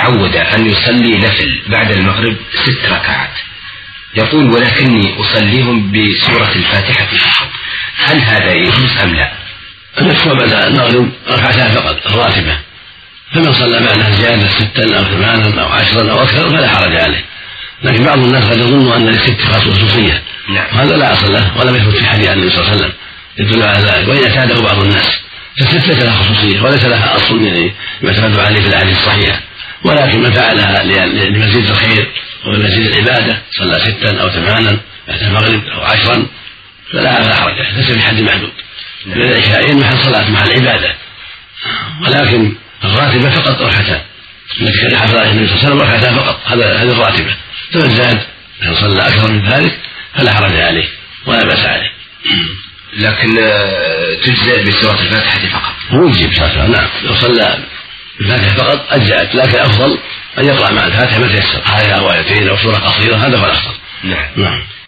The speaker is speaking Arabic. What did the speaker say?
تعود أن يصلي نفل بعد المغرب 6 ركعات، يقول ولكني أصليهم بسورة الفاتحة فقط، هل هذا يجوز أم لا؟ المشروع بعد المغرب 2 ركعات فقط الراتبة، فمن صلى بعدها زيادة 6 أو 8 أو 10 أو أكثر فلا حرج عليه. لكن بعض الناس قد يظن أن للست خصوصية، وهذا لا أصل له ولم يثبت في حديث النبي صلى الله عليه وسلم يدل على ذلك، وإن اعتاده بعض الناس فالست ليس لها خصوصية وليس لها أصل من يعتمد عليه في الأحاديث الصحيحة، ولكن من فعلها لمزيد الخير ولمزيد العبادة صلى 6 أو 8 بعد المغرب أو 10 فلا حرج، ليس بحد محدود. العشاءين محل صلاة مع العبادة، ولكن الراتبة فقط 2 ركعتان التي كان حفظ عليه النبي صلى الله عليه وسلم 2 ركعتان فقط، هذه الراتبة. فمن زاد من صلى أكثر من ذلك فلا حرج عليه ولا بأس عليه. لكن تجزئ بسورة الفاتحة فقط؟ ويجب سورة، نعم، لو صلى الفاتحة فقط أجزأت، لكن أفضل أن يقرأ مع الفاتحة ما تيسر، آية أو آيتين أو سورة قصيرة، هذا هو الأفضل. نعم.